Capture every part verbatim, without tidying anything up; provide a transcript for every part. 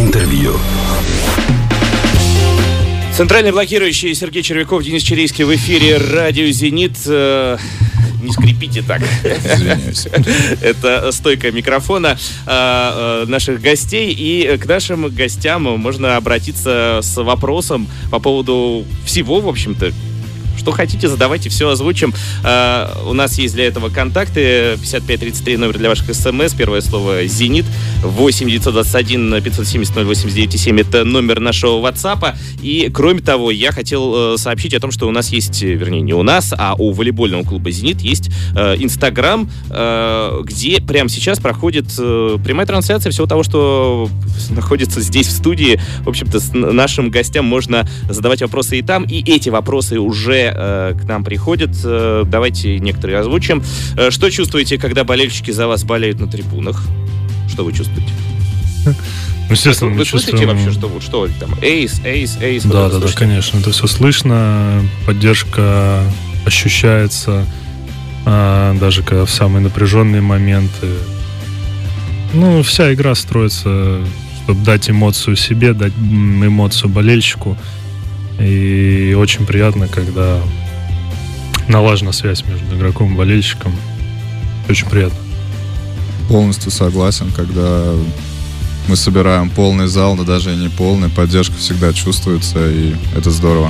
Интервью. Центральный блокирующий Сергей Червяков, Денис Чирийский в эфире радио «Зенит». Не скрипите так. Извиняюсь. Это стойка микрофона э, э, наших гостей. И к нашим гостям можно обратиться с вопросом по поводу всего, в общем-то. Что хотите, задавайте, все озвучим. Uh, у нас есть для этого контакты. пятьдесят пять тридцать три номер для ваших смс. Первое слово «Зенит». восемь девятьсот двадцать один пятьсот семьдесят ноль восемьдесят девять семь. Это номер нашего WhatsApp. И, кроме того, я хотел uh, сообщить о том, что у нас есть, вернее, не у нас, а у волейбольного клуба «Зенит» есть Инстаграм, uh, uh, где прямо сейчас проходит uh, прямая трансляция всего того, что находится здесь в студии. В общем-то, с нашим гостям можно задавать вопросы и там. И эти вопросы уже к нам приходят. Давайте некоторые озвучим. Что чувствуете, когда болельщики за вас болеют на трибунах? Что вы чувствуете? Естественно, вы мы слышите чувствуем... вообще, что, что там? Эйс, эйс, эйс. Да, да, да, конечно. Это все слышно. Поддержка ощущается, даже когда в самые напряженные моменты. Ну, вся игра строится, чтобы дать эмоцию себе, дать эмоцию болельщику. И очень приятно, когда налажена связь между игроком и болельщиком. Очень приятно. Полностью согласен, когда мы собираем полный зал, да даже и не полный, поддержка всегда чувствуется, и это здорово.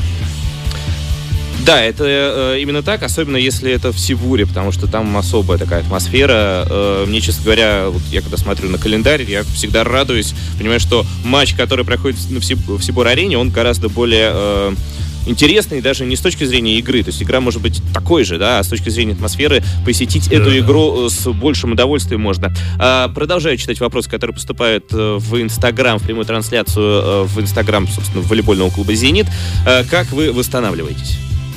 Да, это э, именно так, особенно если это в Сибуре, потому что там особая такая атмосфера. Э, мне, честно говоря, вот я когда смотрю на календарь, я всегда радуюсь, понимаю, что матч, который проходит в, Сиб- в Сибур-арене, он гораздо более э, интересный, даже не с точки зрения игры. То есть игра может быть такой же, да, а с точки зрения атмосферы посетить да, эту да. игру с большим удовольствием можно. Э, продолжаю читать вопросы, которые поступают в Инстаграм, в прямую трансляцию э, в Инстаграм, собственно, волейбольного клуба «Зенит». Э, как вы восстанавливаетесь?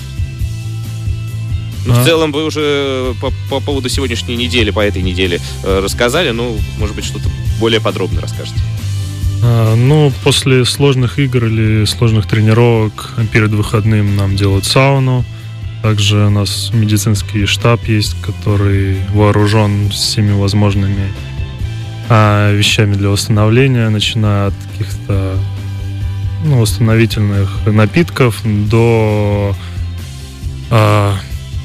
Ну, а? В целом вы уже по, по поводу сегодняшней недели, по этой неделе э, рассказали, ну, может быть, что-то более подробно расскажете. А, ну, после сложных игр или сложных тренировок перед выходным нам делают сауну. Также у нас медицинский штаб есть, который вооружен всеми возможными а, вещами для восстановления, начиная от каких-то ну, восстановительных напитков до... А,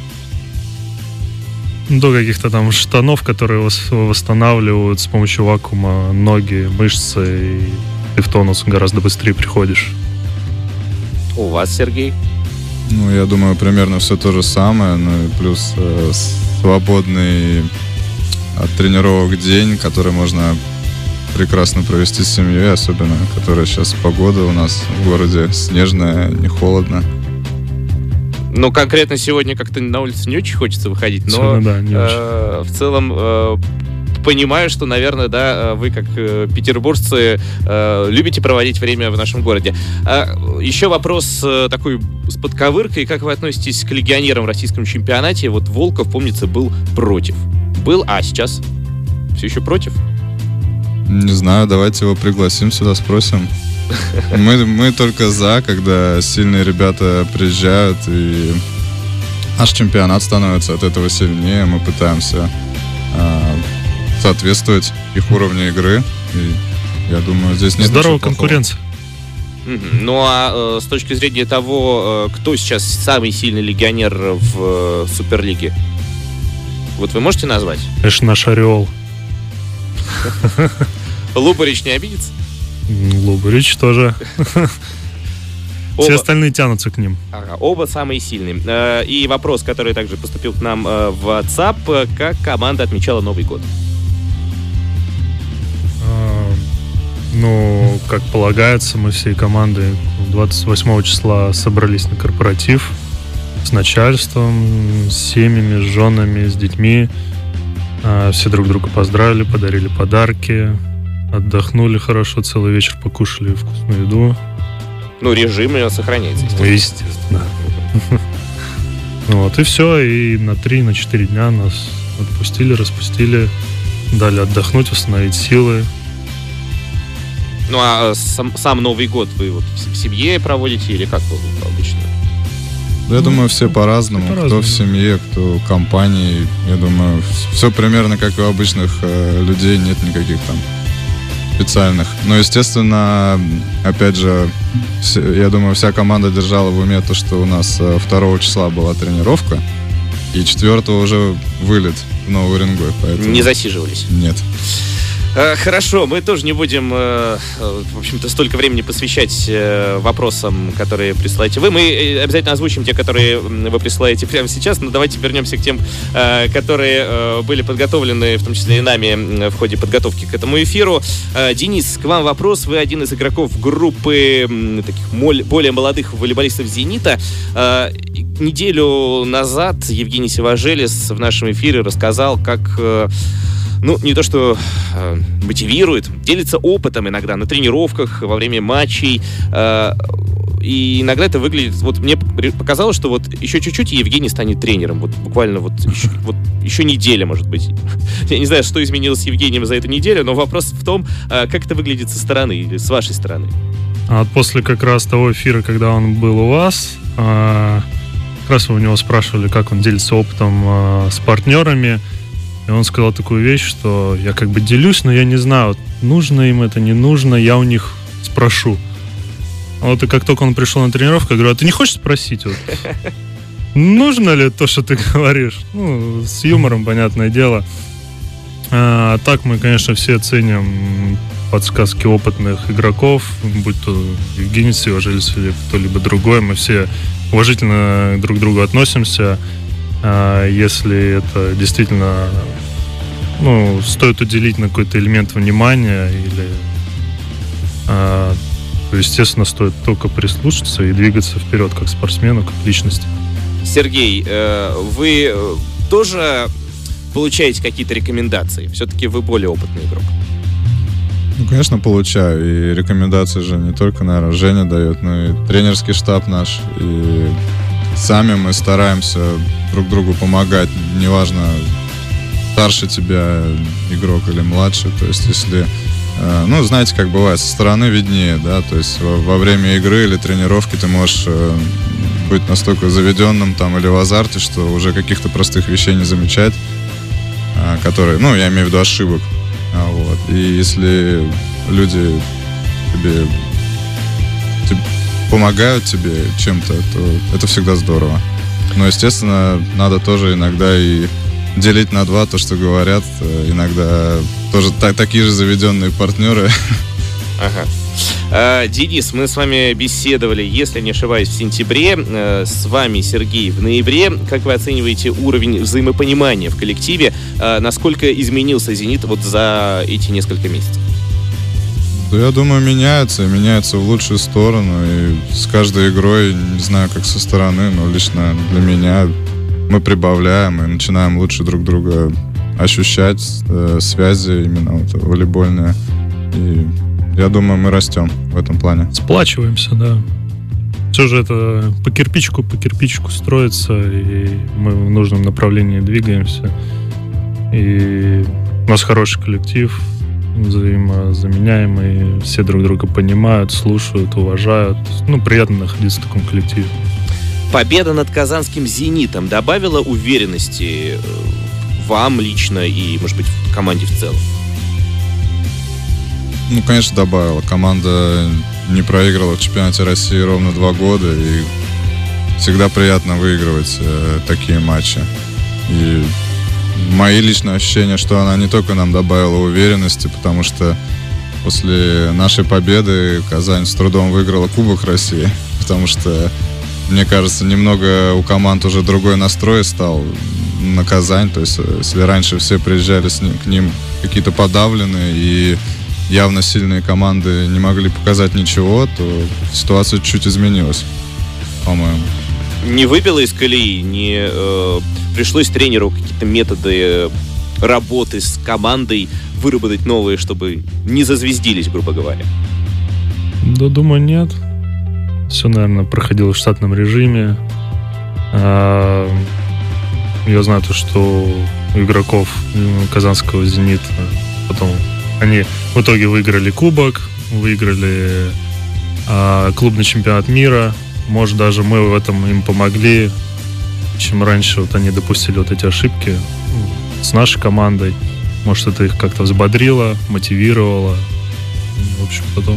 до каких-то там штанов, которые восстанавливают с помощью вакуума ноги, мышцы, и ты в тонус гораздо быстрее приходишь. У вас, Сергей? Ну, я думаю, примерно все то же самое, ну и плюс э, свободный от тренировок день, который можно прекрасно провести с семьей, особенно, которая сейчас погода у нас в городе снежная, не холодно. Ну, конкретно сегодня как-то на улицу не очень хочется выходить, но сегодня, да, не э, в целом э, понимаю, что, наверное, да, вы как э, петербуржцы э, любите проводить время в нашем городе. А, еще вопрос э, такой с подковыркой. Как вы относитесь к легионерам в российском чемпионате? Вот Волков, помнится, был против. Был, а сейчас все еще против? Не знаю, давайте его пригласим сюда, спросим. Мы, мы только за, когда сильные ребята приезжают, и наш чемпионат становится от этого сильнее. Мы пытаемся э, соответствовать их уровню игры. И я думаю, здесь нет здоровая конкуренция. Mm-hmm. Ну а э, с точки зрения того, э, кто сейчас самый сильный легионер в э, Суперлиге, вот вы можете назвать? Конечно, наш Орел. Лубарич не обидится? Лубарич тоже. Оба... Все остальные тянутся к ним. Ага, оба самые сильные. И вопрос, который также поступил к нам в WhatsApp. Как команда отмечала Новый год? А, ну, как полагается, мы всей командой двадцать восьмого числа собрались на корпоратив с начальством, с семьями, с женами, с детьми. Все друг друга поздравили, подарили подарки. Отдохнули хорошо, целый вечер покушали вкусную еду. Ну, режим сохраняется. Ну, естественно. Вот, и все. И на три, на четыре дня нас отпустили, распустили, дали отдохнуть, восстановить силы. Ну, а сам, сам Новый год вы вот в семье проводите или как вы обычно? Я ну, думаю, все по-разному. по-разному. Кто в семье, кто в компании. Я думаю, все примерно как у обычных э, людей, нет никаких там специальных. Но, естественно, опять же, я думаю, вся команда держала в уме то, что у нас второго числа была тренировка, и четвертого уже вылет в Новый Уренгой. Поэтому... Не засиживались? Нет. Хорошо, мы тоже не будем, в общем-то, столько времени посвящать вопросам, которые присылаете вы. Мы обязательно озвучим те, которые вы присылаете прямо сейчас, но давайте вернемся к тем, которые были подготовлены, в том числе и нами, в ходе подготовки к этому эфиру. Денис, к вам вопрос. Вы один из игроков группы таких более молодых волейболистов «Зенита». Неделю назад Евгений Сиважелис в нашем эфире рассказал, как... Ну, не то, что э, мотивирует, делится опытом иногда на тренировках, во время матчей. Э, и иногда это выглядит... Вот мне показалось, что вот еще чуть-чуть, и Евгений станет тренером. Вот буквально вот еще, вот еще неделя, может быть. Я не знаю, что изменилось с Евгением за эту неделю, но вопрос в том, э, как это выглядит со стороны или с вашей стороны. А после как раз того эфира, когда он был у вас, э, как раз вы у него спрашивали, как он делится опытом э, с партнерами. И он сказал такую вещь, что я как бы делюсь, но я не знаю, нужно им это, не нужно, я у них спрошу. Вот и как только он пришел на тренировку, я говорю, а ты не хочешь спросить, вот, нужно ли то, что ты говоришь? Ну, с юмором, понятное дело. А так мы, конечно, все ценим подсказки опытных игроков, будь то Евгений Сиважелис или кто-либо другой, мы все уважительно друг к другу относимся. Если это действительно, ну, стоит уделить на какой-то элемент внимания, или, то, естественно, стоит только прислушаться и двигаться вперед как спортсмену, как личности. Сергей, вы тоже получаете какие-то рекомендации? Все-таки вы более опытный игрок. Ну, конечно, получаю. И рекомендации же не только, наверное, Женя дает, но и тренерский штаб наш, и сами мы стараемся друг другу помогать, неважно, старше тебя игрок или младше, то есть если, э, ну, знаете, как бывает, со стороны виднее, да, то есть во, во время игры или тренировки ты можешь э, быть настолько заведенным там или в азарте, что уже каких-то простых вещей не замечать, э, которые, ну, я имею в виду ошибок, а, вот, и если люди тебе, тебе помогают тебе чем-то, то это всегда здорово. Но, естественно, надо тоже иногда и делить на два то, что говорят. Иногда тоже та- такие же заведенные партнеры. Ага. А, Денис, мы с вами беседовали, если не ошибаюсь, в сентябре. А, с вами, Сергей, в ноябре. Как вы оцениваете уровень взаимопонимания в коллективе? А, насколько изменился «Зенит» вот за эти несколько месяцев? Да, я думаю, меняется, меняется в лучшую сторону. И с каждой игрой, не знаю, как со стороны, но лично для меня мы прибавляем и начинаем лучше друг друга ощущать, э, связи именно вот, волейбольные. И я думаю, мы растем в этом плане. Сплачиваемся, да. Все же это по кирпичику, по кирпичику строится, и мы в нужном направлении двигаемся. И у нас хороший коллектив, взаимозаменяемые, все друг друга понимают, слушают, уважают. Ну, приятно находиться в таком коллективе. Победа над казанским «Зенитом» добавила уверенности вам лично и, может быть, в команде в целом? Ну, конечно, добавила. Команда не проиграла в чемпионате России ровно два года, и всегда приятно выигрывать э, такие матчи. И мои личные ощущения, что она не только нам добавила уверенности, потому что после нашей победы Казань с трудом выиграла Кубок России, потому что, мне кажется, немного у команд уже другой настрой стал на Казань. То есть, если раньше все приезжали с ним, к ним какие-то подавленные и явно сильные команды не могли показать ничего, то ситуация чуть изменилась, по-моему. Не выбило из колеи, не э, пришлось тренеру какие-то методы работы с командой выработать новые, чтобы не зазвездились, грубо говоря? Да, думаю, нет. Все, наверное, проходило в штатном режиме. А, я знаю то, что у игроков казанского «Зенита» потом они в итоге выиграли кубок, выиграли а, клубный чемпионат мира. Может, даже мы в этом им помогли, чем раньше вот они допустили вот эти ошибки с нашей командой. Может, это их как-то взбодрило, мотивировало. В общем, потом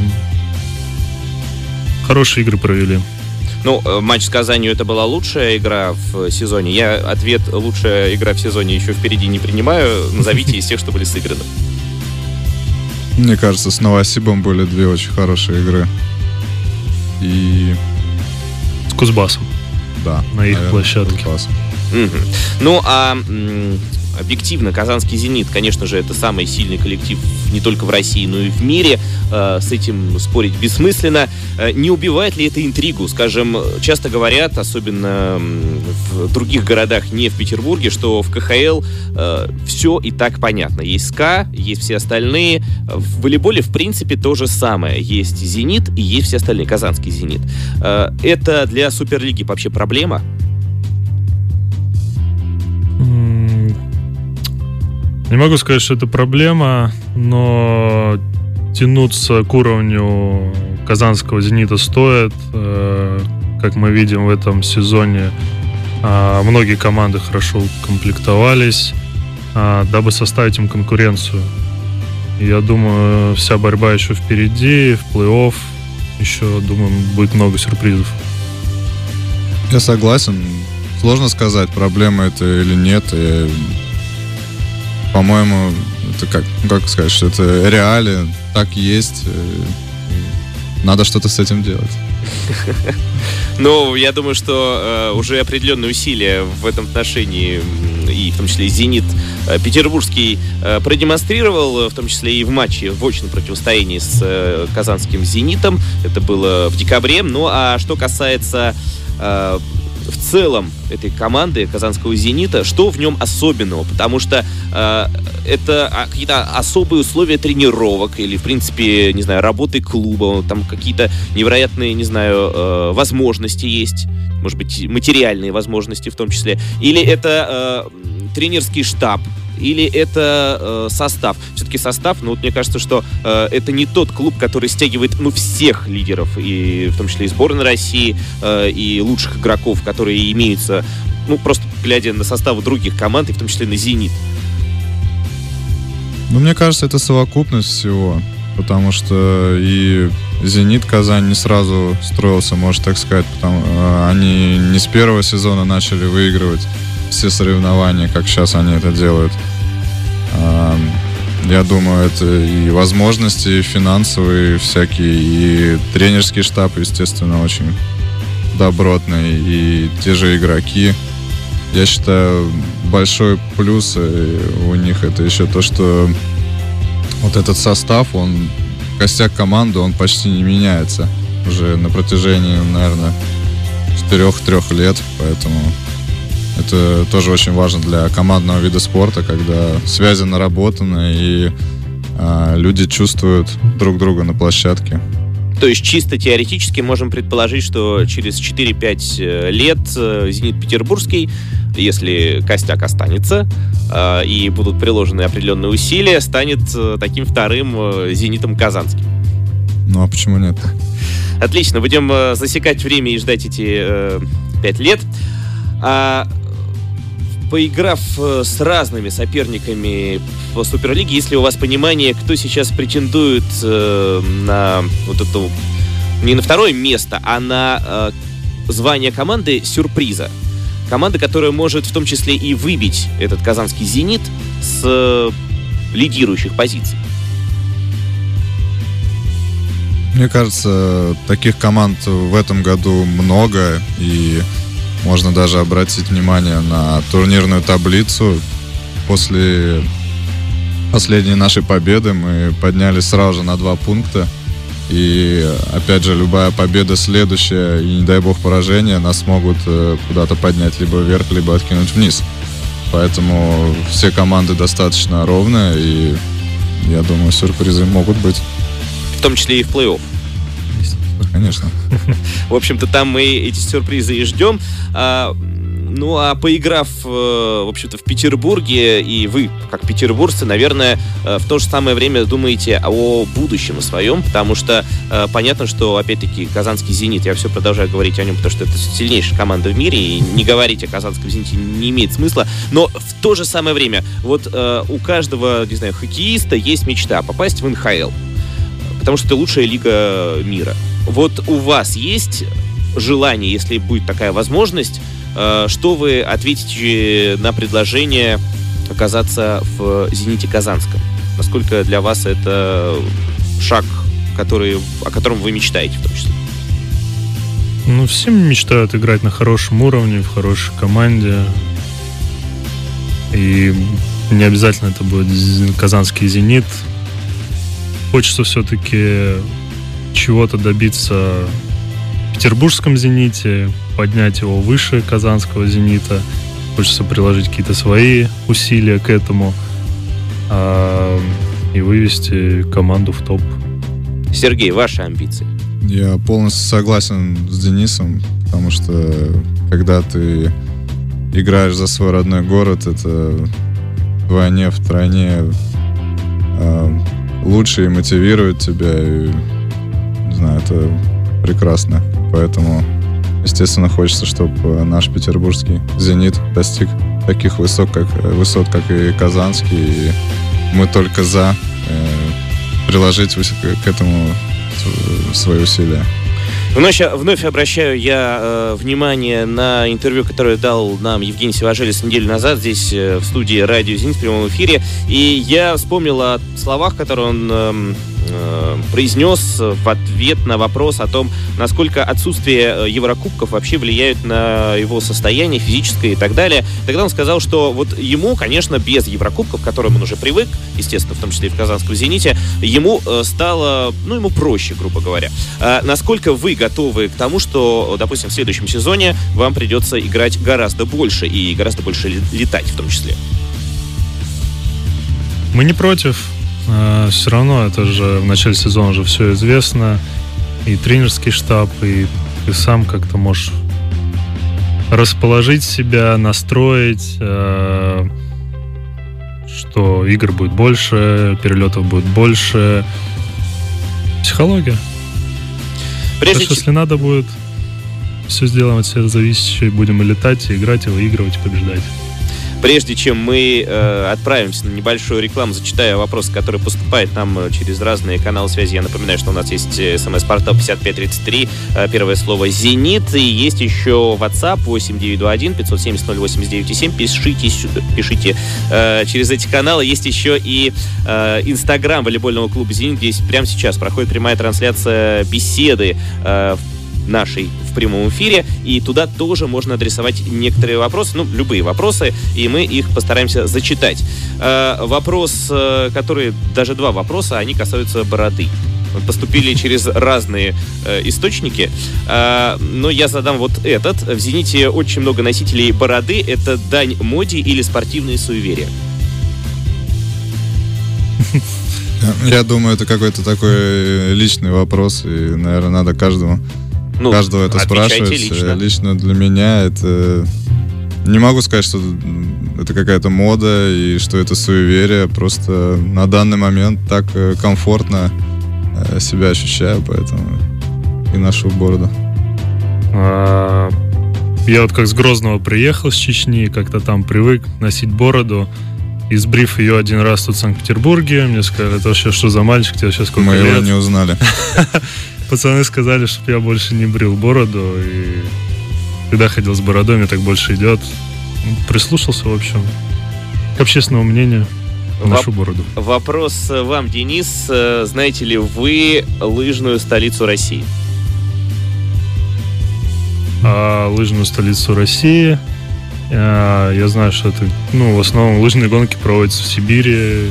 хорошие игры провели. Ну, матч с Казанью — это была лучшая игра в сезоне. Я ответ «лучшая игра в сезоне» еще впереди не принимаю. Назовите из тех, что были сыграны. Мне кажется, с Новосибом были две очень хорошие игры. И... С Кузбассом. Да. На их площадке. Угу. Ну, а м- объективно, казанский «Зенит», конечно же, это самый сильный коллектив не только в России, но и в мире. Э, с этим спорить бессмысленно. Э, не убивает ли это интригу? Скажем, часто говорят, особенно в других городах, не в Петербурге, что в ка ха эл э, все и так понятно. Есть СКА, есть все остальные. В волейболе, в принципе, то же самое. Есть «Зенит» и есть все остальные. Казанский «Зенит». Э, это для Суперлиги вообще проблема? Не могу сказать, что это проблема, но тянуться к уровню казанского «Зенита» стоит. Как мы видим в этом сезоне, многие команды хорошо комплектовались, дабы составить им конкуренцию. Я думаю, вся борьба еще впереди, в плей-офф еще, думаю, будет много сюрпризов. Я согласен. Сложно сказать, проблема это или нет. И, по-моему, это как, как сказать, что это реалии, так есть. Надо что-то с этим делать. Ну, я думаю, что э, уже определенные усилия в этом отношении, и в том числе «Зенит» э, петербургский э, продемонстрировал, в том числе и в матче в очном противостоянии с э, казанским «Зенитом». Это было в декабре. Ну, а что касается э, в целом этой команды казанского «Зенита», что в нем особенного? Потому что э, это какие-то особые условия тренировок или, в принципе, не знаю, работы клуба, там какие-то невероятные, не знаю, э, возможности есть, может быть, материальные возможности в том числе, или это э, тренерский штаб, или это э, состав. Все-таки состав, ну вот мне кажется, что э, это не тот клуб, который стягивает, ну, всех лидеров, и в том числе и сборной России, э, и лучших игроков, которые имеются, ну, просто глядя на составы других команд, и в том числе на «Зенит». Ну, мне кажется, это совокупность всего, потому что и «Зенит» Казань не сразу строился, можно так сказать, потому э, они не с первого сезона начали выигрывать все соревнования, как сейчас они это делают. Я думаю, это и возможности, и финансовые всякие, и тренерский штаб, естественно, очень добротный, и те же игроки. Я считаю, большой плюс у них это еще то, что вот этот состав, он, костяк команды, он почти не меняется уже на протяжении, наверное, четырех-трех лет, поэтому это тоже очень важно для командного вида спорта, когда связи наработаны и а, люди чувствуют друг друга на площадке. То есть чисто теоретически можем предположить, что через четыре-пять лет «Зенит» Петербургский, если костяк останется а, и будут приложены определенные усилия, станет таким вторым «Зенитом» казанским. Ну а почему нет? Отлично, будем засекать время и ждать эти э, пять лет. А, поиграв с разными соперниками в Суперлиге, есть ли у вас понимание, кто сейчас претендует э, на вот эту, не на второе место, а на э, звание команды сюрприза? Команда, которая может в том числе и выбить этот казанский «Зенит» с э, лидирующих позиций. Мне кажется, таких команд в этом году много, и можно даже обратить внимание на турнирную таблицу. После последней нашей победы мы поднялись сразу же на два пункта. И, опять же, любая победа следующая, и, не дай бог, поражение, нас могут куда-то поднять либо вверх, либо откинуть вниз. Поэтому все команды достаточно ровные, и, я думаю, сюрпризы могут быть. В том числе и в плей-офф. Конечно. В общем-то, там мы эти сюрпризы и ждем. А, ну, а поиграв, в общем-то, в Петербурге, и вы, как петербуржцы, наверное, в то же самое время думаете о будущем своем, потому что а, понятно, что, опять-таки, казанский «Зенит», я все продолжаю говорить о нем, потому что это сильнейшая команда в мире, и не говорить о казанском «Зените» не имеет смысла, но в то же самое время вот а, у каждого, не знаю, хоккеиста есть мечта попасть в эн ха эл. потому что это лучшая лига мира. Вот у вас есть желание, если будет такая возможность, что вы ответите на предложение оказаться в «Зените» Казанском? Насколько для вас это шаг, который, о котором вы мечтаете в том числе? Ну, все мечтают играть на хорошем уровне, в хорошей команде. И не обязательно это будет казанский «Зенит». Хочется все-таки чего-то добиться в петербургском «Зените», поднять его выше казанского «Зенита». Хочется приложить какие-то свои усилия к этому а, и вывести команду в топ. Сергей, ваши амбиции? Я полностью согласен с Денисом, потому что когда ты играешь за свой родной город, это вдвойне, втройне э, лучше и мотивирует тебя. И, не знаю, это прекрасно. Поэтому, естественно, хочется, чтобы наш петербургский «Зенит» достиг таких высот, как, высот, как и казанский. И мы только за э, приложить к этому свои усилия. Вновь, вновь обращаю я э, внимание на интервью, которое дал нам Евгений Сиважелис неделю назад здесь э, в студии радио «Зенит» в прямом эфире. И я вспомнил о словах, которые он э, э, произнес в ответ на вопрос о том, насколько отсутствие Еврокубков вообще влияет на его состояние физическое и так далее. Тогда он сказал, что вот ему, конечно, без Еврокубков, к которым он уже привык, естественно, в том числе и в казанском «Зените», ему стало, ну, ему проще, грубо говоря. А насколько вы готовы к тому, что, допустим, в следующем сезоне вам придется играть гораздо больше и гораздо больше летать в том числе? Мы не против. Все равно это же в начале сезона уже все известно. И тренерский штаб, и ты сам как-то можешь расположить себя, настроить, что игр будет больше, перелетов будет больше. Психология. Прежде так что, если надо будет, все сделаем от себя зависящее, будем и летать, и играть, и выигрывать, и побеждать. Прежде чем мы э, отправимся на небольшую рекламу, зачитаю вопрос, который поступает нам через разные каналы связи. Я напоминаю, что у нас есть смс-портал пятьдесят пять тридцать три, э, первое слово «Зенит», и есть еще WhatsApp восемь девятьсот двадцать один пятьсот семьдесят ноль восемьдесят девять семь. Пишите, пишите э, через эти каналы. Есть еще и э, Инстаграм волейбольного клуба «Зенит», где прямо сейчас проходит прямая трансляция беседы э, нашей в прямом эфире, и туда тоже можно адресовать некоторые вопросы, ну, любые вопросы, и мы их постараемся зачитать. Э, вопрос, э, который, даже два вопроса, они касаются бороды. Поступили через разные э, источники, э, но я задам вот этот. В «Зените» очень много носителей бороды. Это дань моде или спортивные суеверия? Я думаю, это какой-то такой личный вопрос, и, наверное, надо каждому Ну, каждого это спрашивать. Лично. лично для меня это... Не могу сказать, что это какая-то мода и что это суеверие. Просто на данный момент так комфортно себя ощущаю, поэтому и ношу бороду. А, я вот как с Грозного приехал, с Чечни, как-то там привык носить бороду. И сбрив ее один раз тут в Санкт-Петербурге, мне сказали, это вообще что за мальчик, тебе сейчас сколько Мы лет? Мы его не узнали. Пацаны сказали, чтобы я больше не брил бороду, и когда ходил с бородой, мне так больше идет. Прислушался, в общем, к общественному мнению, ношу Воп- бороду. Вопрос вам, Денис. Знаете ли вы лыжную столицу России? А, лыжную столицу России? А, я знаю, что это, ну, в основном лыжные гонки проводятся в Сибири.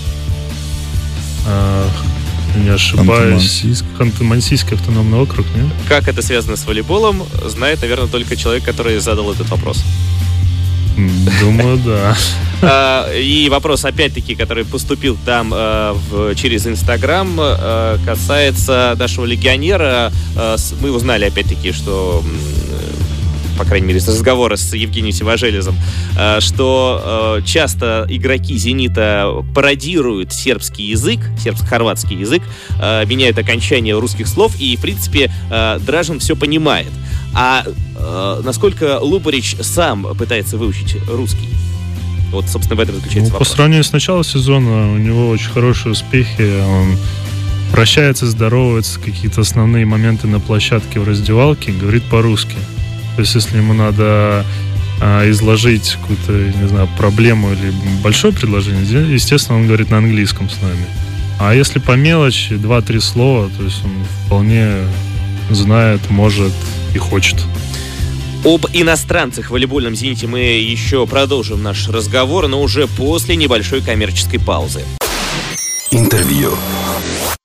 А, не ошибаюсь. Ханты-Мансийский автономный округ, нет? Как это связано с волейболом, знает, наверное, только человек, который задал этот вопрос. Думаю, да. И вопрос, опять-таки, который поступил там через Инстаграм, касается нашего легионера. Мы узнали, опять-таки, что... по крайней мере, с разговора с Евгением Сиважелизом, что часто игроки «Зенита» пародируют сербский язык, сербско-хорватский язык, меняют окончание русских слов, и, в принципе, Дражин все понимает. А насколько Лубарич сам пытается выучить русский? Вот, собственно, в этом заключается ну, вопрос. По сравнению с началом сезона у него очень хорошие успехи. Он прощается, здоровается, какие-то основные моменты на площадке в раздевалке, говорит по-русски. То есть, если ему надо а, изложить какую-то, не знаю, проблему или большое предложение, естественно, он говорит на английском с нами. А если по мелочи, два-три слова, то есть он вполне знает, может и хочет. Об иностранцах в волейбольном «Зените» мы еще продолжим наш разговор, но уже после небольшой коммерческой паузы. Интервью.